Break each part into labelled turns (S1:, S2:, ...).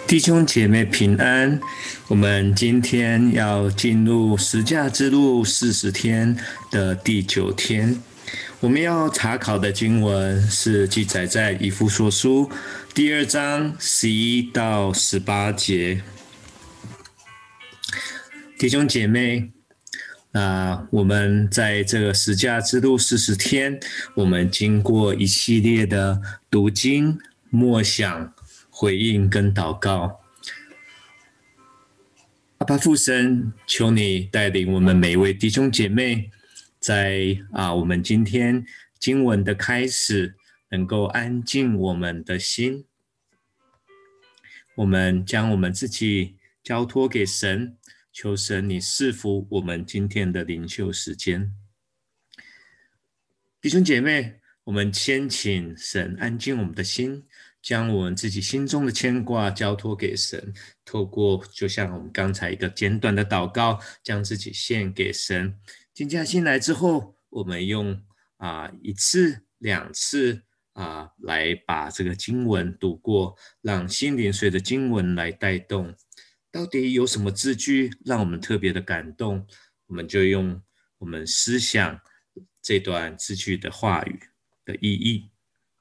S1: 弟兄姐妹平安，我们今天要进入十架之路40天的第9天。我们要查考的经文是记载在以弗所书第2章11到18节。弟兄姐妹，我们在这个十架之路40天，我们经过一系列的读经、默想、回应跟祷告。阿爸父神，求你带领我们每一位弟兄姐妹，在我们今天经文的开始，能够安静我们的心。我们将我们自己交托给神，求神你赐福我们今天的灵修时间。弟兄姐妹，我们先请神安静我们的心，将我们自己心中的牵挂交托给神，透过就像我们刚才一个简短的祷告，将自己献给神。静下心来之后，我们用1次、2次来把这个经文读过，让心灵随着经文来带动。到底有什么字句让我们特别的感动？我们就用我们思想这段字句的话语的意义。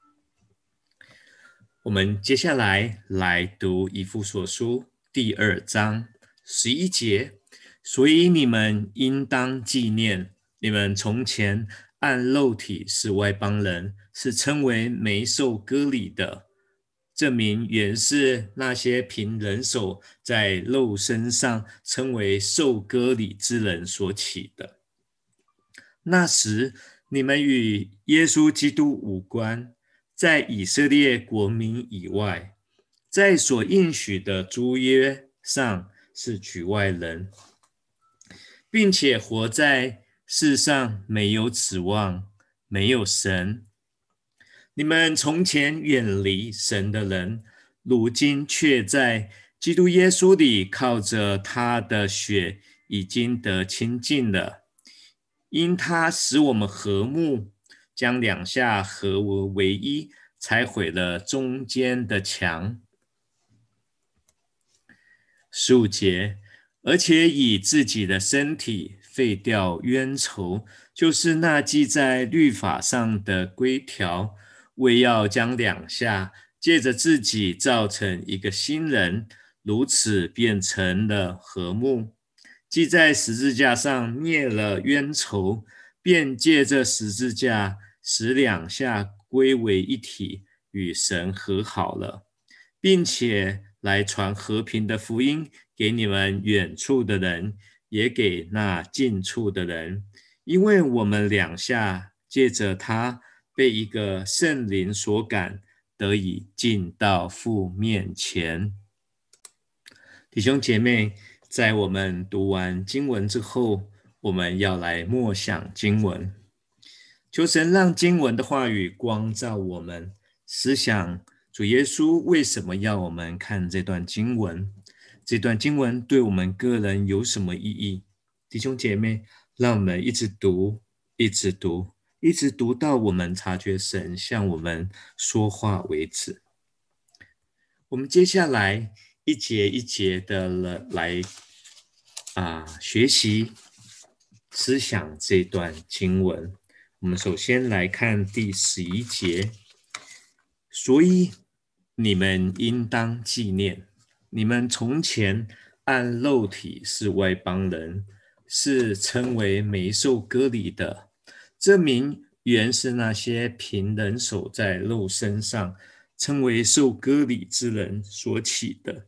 S1: 我们接下来读以弗所书第2章11节，所以你们应当纪念，你们从前按肉体是外邦人，是称为没受割礼的，这名原是那些凭人手在肉身上称为受割礼之人所起的。那时你们与耶稣基督无关，在以色列国民以外，在所应许的诸约上是局外人，并且活在世上没有指望，没有神。你们从前远离神的人，如今却在基督耶稣里靠着他的血已经得亲近了，因他使我们和睦，将两下合为一，才毁了中间的墙。15节，而且以自己的身体废掉冤仇，就是那记在律法上的规条，为要将两下借着自己造成一个新人，如此变成了和睦。既在十字架上灭了冤仇，便借着十字架使两下归为一体，与神和好了，并且来传和平的福音给你们远处的人，也给那近处的人，因为我们两下借着他被一个圣灵所感，得以进到父面前。弟兄姐妹，在我们读完经文之后，我们要来默想经文，求神让经文的话语光照我们，思想主耶稣为什么要我们看这段经文，这段经文对我们个人有什么意义。弟兄姐妹，让我们一直读，一直读，一直读到我们察觉神向我们说话为止。我们接下来一节一节的来学习思想这段经文。我们首先来看第11节，所以你们应当纪念，你们从前按肉体是外邦人，是称为没受割礼的，这名原是那些凭人手在肉身上称为受割礼之人所起的。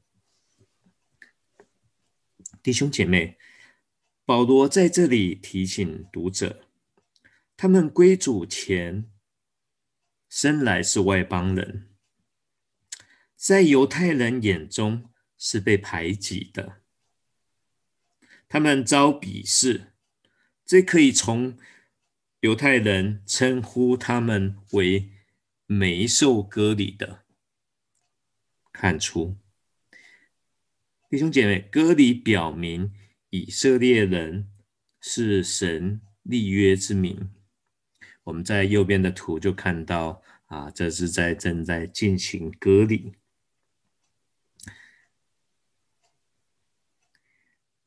S1: 弟兄姐妹，保罗在这里提醒读者，他们归主前生来是外邦人，在犹太人眼中是被排挤的，他们遭鄙视，这可以从犹太人称呼他们为没受割礼的看出。弟兄姐妹，割礼表明以色列人是神立约之民。我们在右边的图就看到这是正在进行割礼。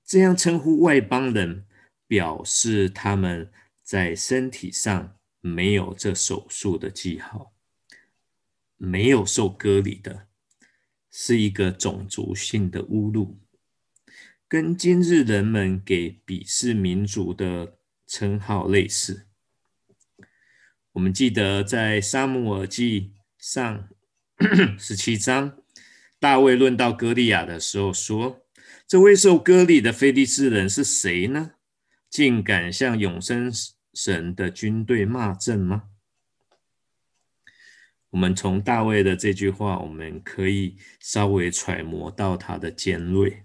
S1: 这样称呼外邦人，表示他们在身体上没有这手术的记号，没有受割礼的，是一个种族性的侮辱，跟今日人们给鄙视民族的称号类似。我们记得在撒母耳记上17章，大卫论到歌利亚的时候说，这位受割礼的非利士人是谁呢？竟敢向永生神的军队骂阵吗？我们从大卫的这句话，我们可以稍微揣摩到他的尖锐。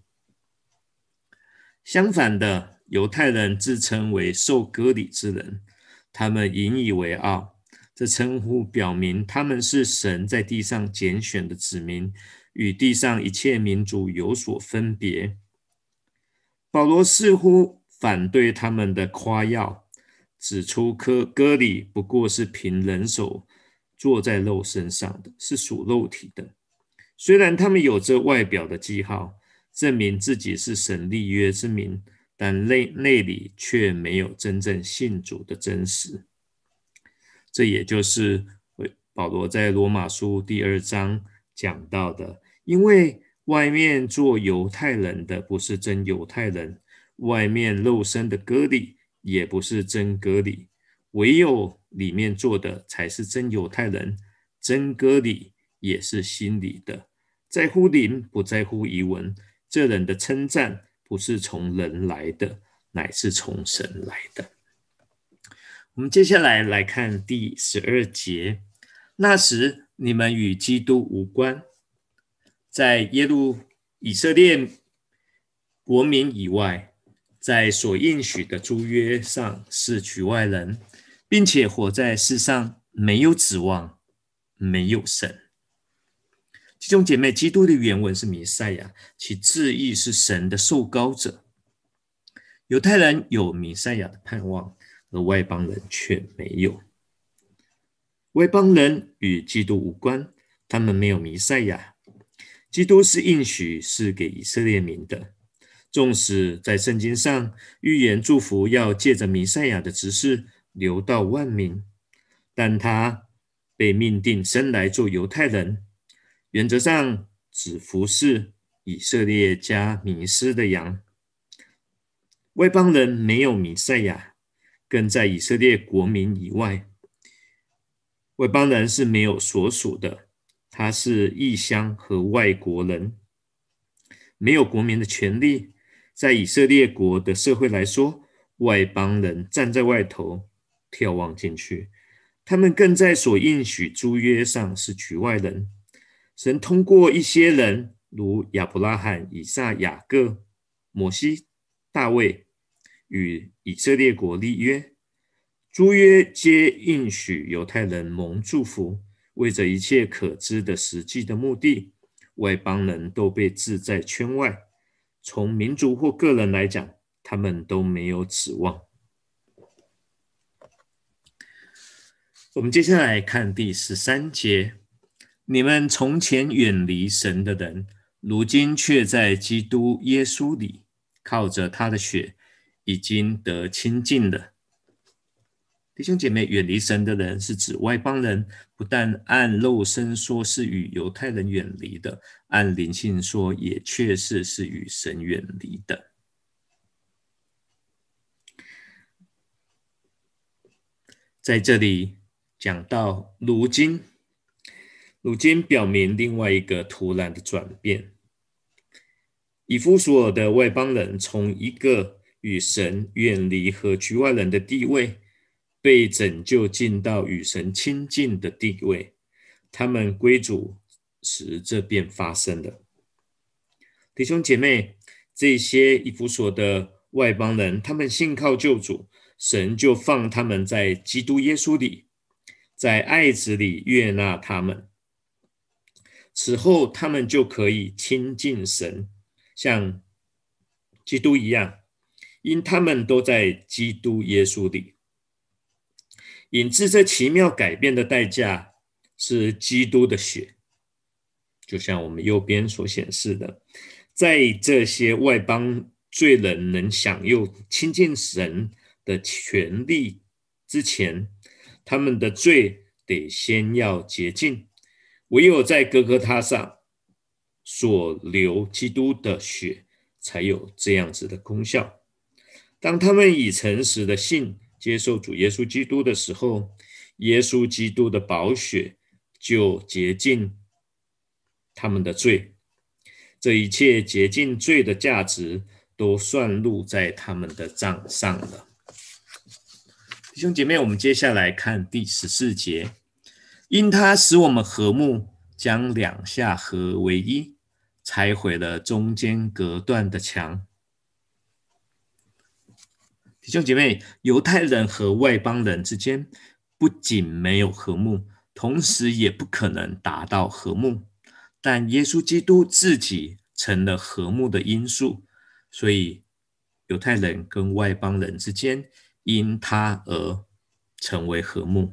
S1: 相反的，犹太人自称为受割礼之人，他们引以为傲，这称呼表明他们是神在地上拣选的子民，与地上一切民族有所分别。保罗似乎反对他们的夸耀，指出割礼不过是凭人手坐在肉身上的，是属肉体的。虽然他们有着外表的记号，证明自己是神立约之民，但内里却没有真正信主的真实。这也就是保罗在罗马书第2章讲到的，因为外面做犹太人的不是真犹太人，外面肉身的割礼也不是真割礼，唯有里面做的才是真犹太人，真割礼也是心里的，在乎灵不在乎仪文，这人的称赞不是从人来的，乃是从神来的。我们接下来来看第12节，那时你们与基督无关，在以色列国民以外，在所应许的诸约上是局外人，并且活在世上没有指望，没有神。弟兄姐妹，基督的原文是弥赛亚，其字义是神的受膏者。犹太人有弥赛亚的盼望，而外邦人却没有。外邦人与基督无关，他们没有弥赛亚。基督是应许，是给以色列民的。纵使在圣经上预言祝福要借着弥赛亚的执事流到万民，但他被命定生来做犹太人，原则上只服侍以色列家迷失的羊。外邦人没有弥赛亚，更在以色列国民以外。外邦人是没有所属的，他是异乡和外国人，没有国民的权利。在以色列国的社会来说，外邦人站在外头眺望进去，他们更在所应许诸约上是局外人。神通过一些人，如亚伯拉罕、以撒、雅各、摩西、大卫，与以色列国立约。诸约皆应许犹太人蒙祝福，为着一切可知的实际的目的，外邦人都被置在圈外。从民族或个人来讲，他们都没有指望。我们接下来看第13节，你们从前远离神的人，如今却在基督耶稣里，靠着他的血，已经得清净了。弟兄姐妹，远离神的人是指外邦人，不但按肉身说是与犹太人远离的，按灵性说也确实是与神远离的。在这里讲到如今表明另外一个突然的转变。以弗所的外邦人从一个与神远离和局外人的地位，被拯救进到与神亲近的地位，他们归主时，这便发生了。弟兄姐妹，这些以弗所的外邦人，他们信靠救主，神就放他们在基督耶稣里，在爱子里悦纳他们。此后，他们就可以亲近神，像基督一样，因他们都在基督耶稣里。引致这奇妙改变的代价是基督的血，就像我们右边所显示的，在这些外邦罪人能享有亲近神的权利之前，他们的罪得先要洁净，唯有在哥哥他上所流基督的血，才有这样子的功效。当他们以诚实的信接受主耶稣基督的时候，耶稣基督的宝血就洁净他们的罪，这一切洁净罪的价值都算入在他们的账上了。弟兄姐妹，我们接下来看第14节，因他使我们和睦，将两下合为一，拆毁了中间隔断的墙。弟兄姐妹，犹太人和外邦人之间不仅没有和睦，同时也不可能达到和睦，但耶稣基督自己成了和睦的因素，所以犹太人跟外邦人之间因他而成为和睦。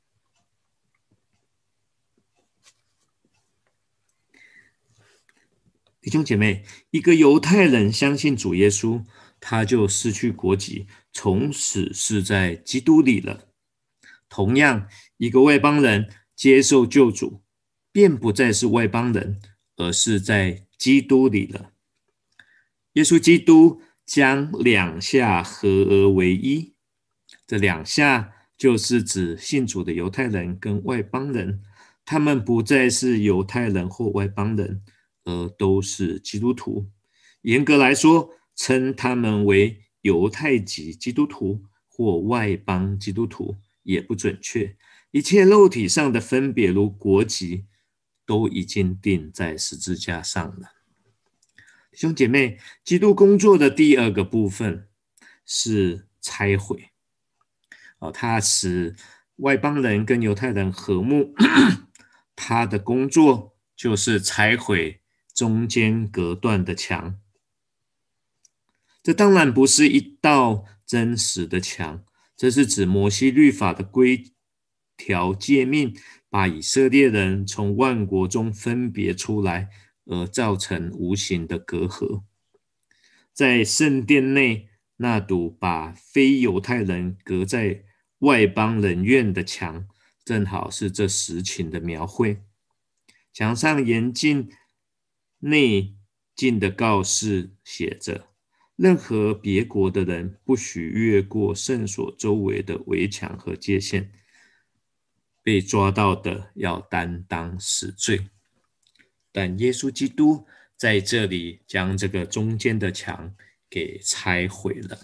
S1: 弟兄姐妹，一个犹太人相信主耶稣，他就失去国籍，从此是在基督里了。同样，一个外邦人接受救主，便不再是外邦人，而是在基督里了。耶稣基督将两下合而为一，这两下就是指信主的犹太人跟外邦人，他们不再是犹太人或外邦人，而都是基督徒。严格来说，称他们为犹太籍基督徒或外邦基督徒也不准确。一切肉体上的分别，如国籍，都已经钉在十字架上了。弟兄姐妹，基督工作的第二个部分是拆毁。他使外邦人跟犹太人和睦，他的工作就是拆毁中间隔断的墙。这当然不是一道真实的墙，这是指摩西律法的规条诫命，把以色列人从万国中分别出来，而造成无形的隔阂。在圣殿内那堵把非犹太人隔在外邦人院的墙，正好是这实情的描绘。墙上严禁内禁的告示写着，任何别国的人不许越过圣所周围的围墙和界限，被抓到的要担当死罪。但耶稣基督在这里将这个中间的墙给拆毁了。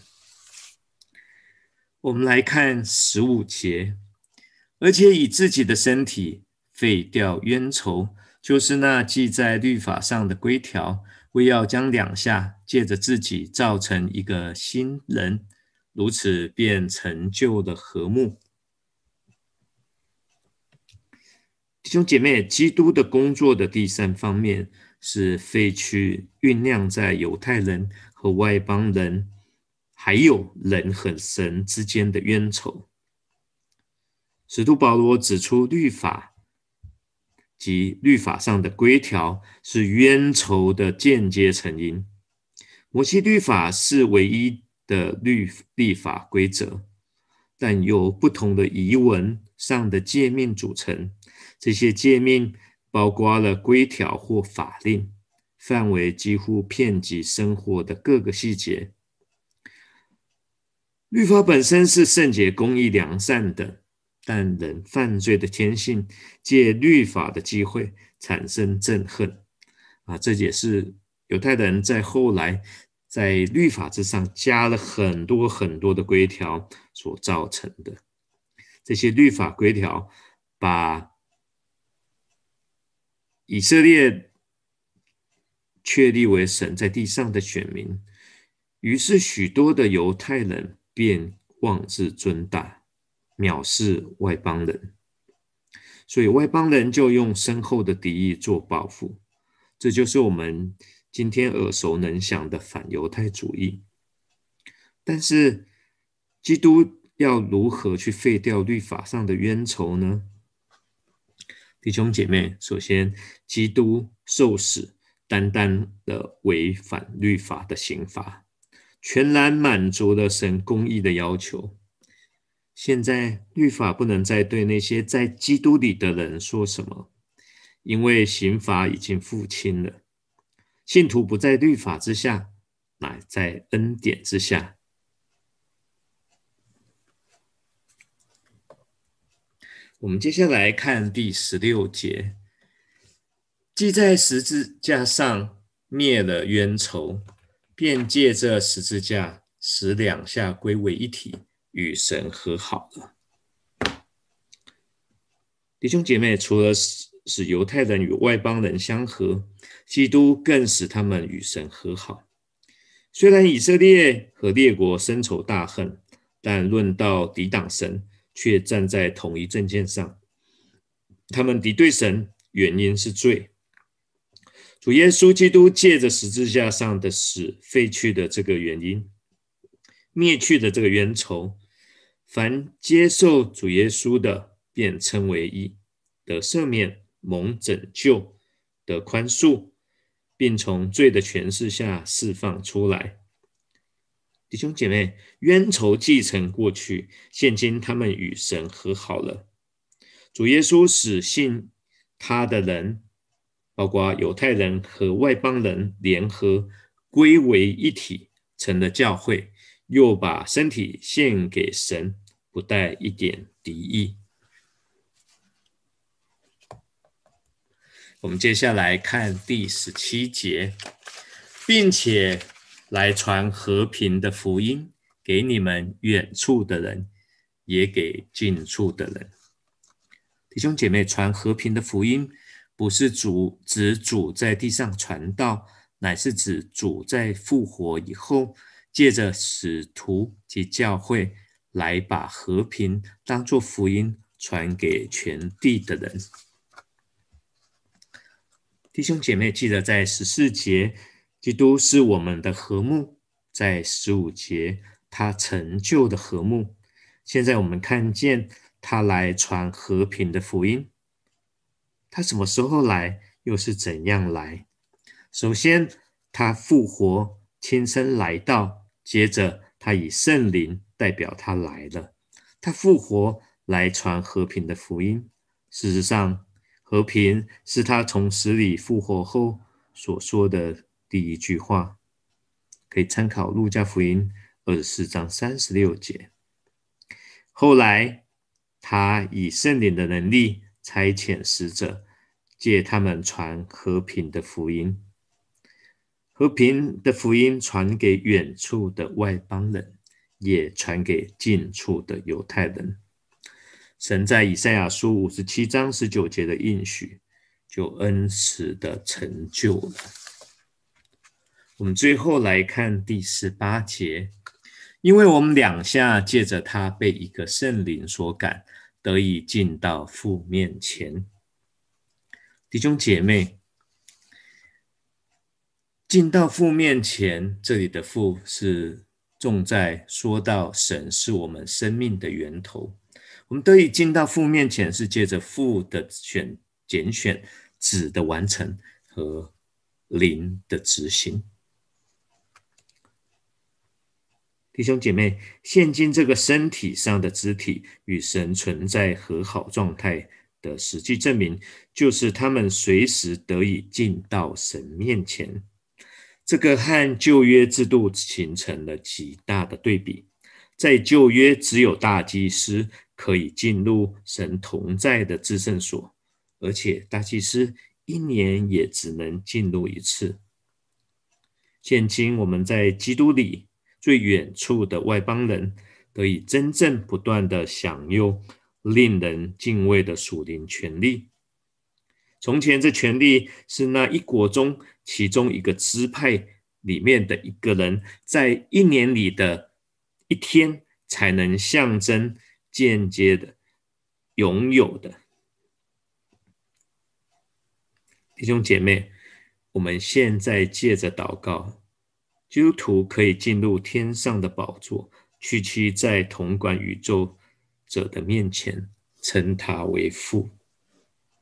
S1: 我们来看15节，而且以自己的身体废掉冤仇，就是那记在律法上的规条，为要将两下借着自己造成一个新人，如此便成就了和睦。弟兄姐妹，基督的工作的第三方面是废去酝酿在犹太人和外邦人还有人和神之间的冤仇。使徒保罗指出，律法及律法上的规条是冤仇的间接成因。摩西律法是唯一的律法规则，但由不同的遗文上的诫命组成。这些诫命包括了规条或法令，范围几乎遍及生活的各个细节。律法本身是圣洁、公义、良善的，但人犯罪的天性借律法的机会产生憎恨。这也是犹太人在后来在律法之上加了很多很多的规条所造成的。这些律法规条把以色列确立为神在地上的选民，于是许多的犹太人便妄自尊大，藐视外邦人，所以外邦人就用深厚的敌意做报复。这就是我们今天耳熟能详的反犹太主义。但是基督要如何去废掉律法上的冤仇呢？弟兄姐妹，首先，基督受死，担当了违反律法的刑罚。 全然满足了神公义的要求。现在律法不能再对那些在基督里的人说什么，因为刑罚已经付清了。信徒不在律法之下，乃在恩典之下。我们接下来看第16节，既在十字架上灭了冤仇，便借着十字架使两下归为一体，与神和好了。弟兄姐妹，除了使犹太人与外邦人相合，基督更使他们与神和好。虽然以色列和列国深仇大恨，但论到抵挡神，却站在同一阵线上。他们敌对神，原因是罪。主耶稣基督借着十字架上的死废去的这个原因，灭去的这个冤仇。凡接受主耶稣的，便称为义，得赦免，蒙拯救，得宽恕，并从罪的权势下释放出来。弟兄姐妹，冤仇既曾过去，现今他们与神和好了。主耶稣使信他的人，包括犹太人和外邦人联合，归为一体，成了教会，又把身体献给神，不带一点敌意。我们接下来看第17节，并且来传和平的福音给你们远处的人，也给近处的人。弟兄姐妹，传和平的福音不是指主在地上传道，乃是指主在复活以后，借着使徒及教会来把和平当作福音传给全地的人。弟兄姐妹，记得在14节，基督是我们的和睦；在15节，他成就的和睦。现在我们看见他来传和平的福音。他什么时候来，又是怎样来？首先，他复活，亲身来到；接着，他以圣灵代表他来了。他复活来传和平的福音。事实上，和平是他从死里复活后所说的第一句话，可以参考路加福音24章36节。后来，他以圣灵的能力差遣使者，借他们传和平的福音。和平的福音传给远处的外邦人，也传给近处的犹太人。神在以赛亚书57章19节的应许，就恩慈的成就了。我们最后来看第18节，因为我们两下借着他被一个圣灵所感，得以进到父面前。弟兄姐妹，进到父面前，这里的父是重在说到神是我们生命的源头。我们得以进到父面前，是借着父的拣选、子的完成和灵的执行。弟兄姐妹，现今这个身体上的肢体与神存在和好状态的实际证明，就是他们随时得以进到神面前。这个和旧约制度形成了极大的对比。在旧约，只有大祭司可以进入神同在的至圣所，而且大祭司一年也只能进入一次。现今我们在基督里，最远处的外邦人得以真正不断地享用令人敬畏的属灵权利。从前这权利是那一国中其中一个支派里面的一个人在一年里的一天才能象征间接的拥有的。弟兄姐妹，我们现在借着祷告，基督徒可以进入天上的宝座，屈膝在统管宇宙者的面前，称他为父。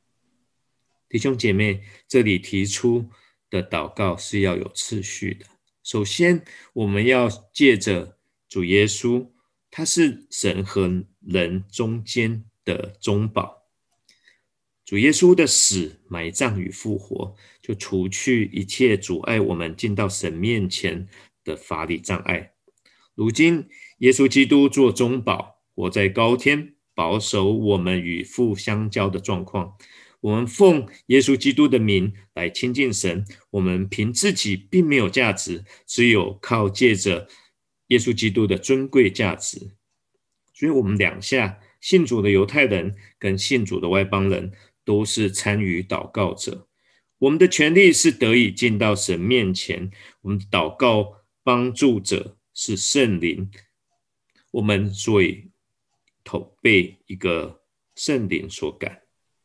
S1: 弟兄姐妹，这里提出的祷告是要有次序的， 首先，我们要借着主耶稣，他是神和人中间的中保。主耶稣的死、埋葬与复活，就除去一切阻碍我们进到神面前的法理障碍。如今，耶稣基督做中保，活在高天，保守我们与父相交的状况。我们奉耶稣基督的名来亲近神，我们凭自己并没有价值，只有靠借着耶稣基督的尊贵价值。所以我们两下信主的犹太人跟信主的外邦人都是参与祷告者。我们的权利是得以进到神面前，我们的祷告帮助者是圣灵，我们所以被一个圣灵所感。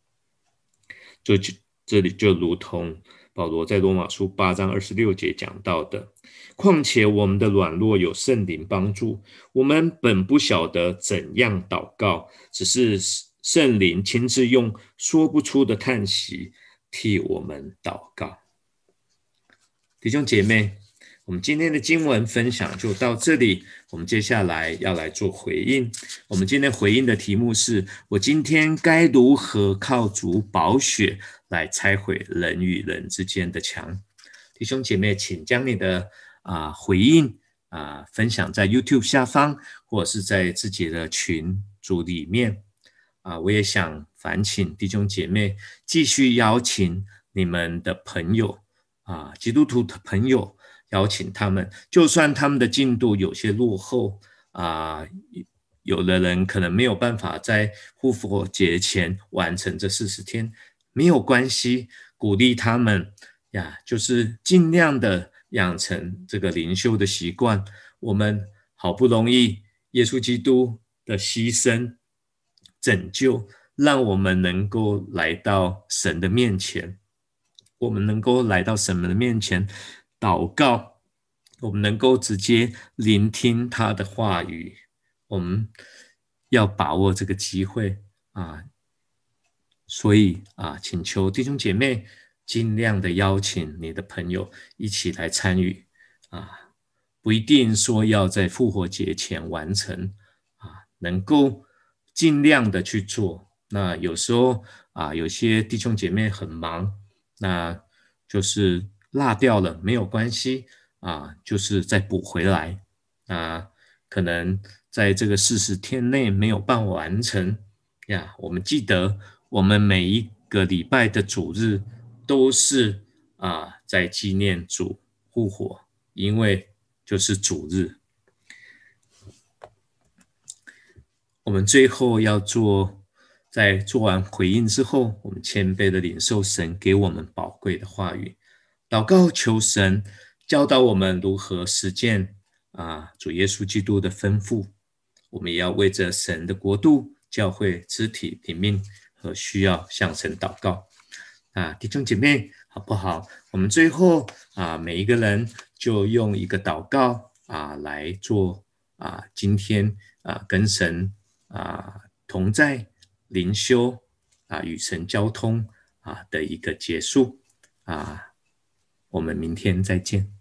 S1: 这里就如同保罗在罗马书8章26节讲到的，况且我们的软弱有圣灵帮助，我们本不晓得怎样祷告，只是圣灵亲自用说不出的叹息替我们祷告。弟兄姐妹，我们今天的经文分享就到这里，我们接下来要来做回应。我们今天回应的题目是：我今天该如何靠主宝血来拆毁人与人之间的墙？弟兄姐妹，请将你的回应分享在 YouTube 下方，或者是在自己的群组里面。我也想烦请弟兄姐妹继续邀请你们的朋友基督徒的朋友，邀请他们，就算他们的进度有些落后有的人可能没有办法在复活节前完成这40天，没有关系，鼓励他们就是尽量的养成这个灵修的习惯。我们好不容易耶稣基督的牺牲拯救，让我们能够来到神的面前，我们能够来到神的面前祷告，我们能够直接聆听他的话语，我们要把握这个机会所以请求弟兄姐妹尽量的邀请你的朋友一起来参与不一定说要在复活节前完成能够尽量的去做。那有时候有些弟兄姐妹很忙，那就是落掉了，没有关系就是再补回来可能在这个40天内没有办法完成我们记得我们每一个礼拜的主日都是在纪念主复活，因为就是主日。我们最后要在做完回应之后，我们谦卑的领受神给我们宝贵的话语，祷告求神教导我们如何实践主耶稣基督的吩咐。我们也要为着神的国度、教会、肢体、灵命和需要向神祷告弟兄姐妹好不好？我们最后每一个人就用一个祷告来做今天跟神同在灵修与神交通的一个结束我们明天再见。